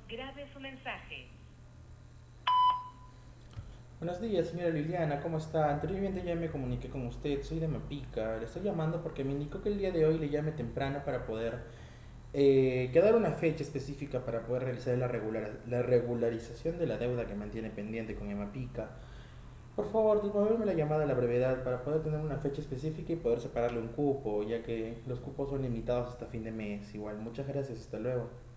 Grabe su mensaje. Buenos días, señora Liliana, ¿cómo está? Anteriormente ya me comuniqué con usted, soy de Mapica. Le estoy llamando porque me indicó que el día de hoy le llame temprano para poder quedar una fecha específica para poder realizar la regularización de la deuda que mantiene pendiente con Emapica. Por favor, devolverme la llamada a la brevedad para poder tener una fecha específica y poder separarle un cupo, ya que los cupos son limitados hasta fin de mes. Igual, muchas gracias, hasta luego.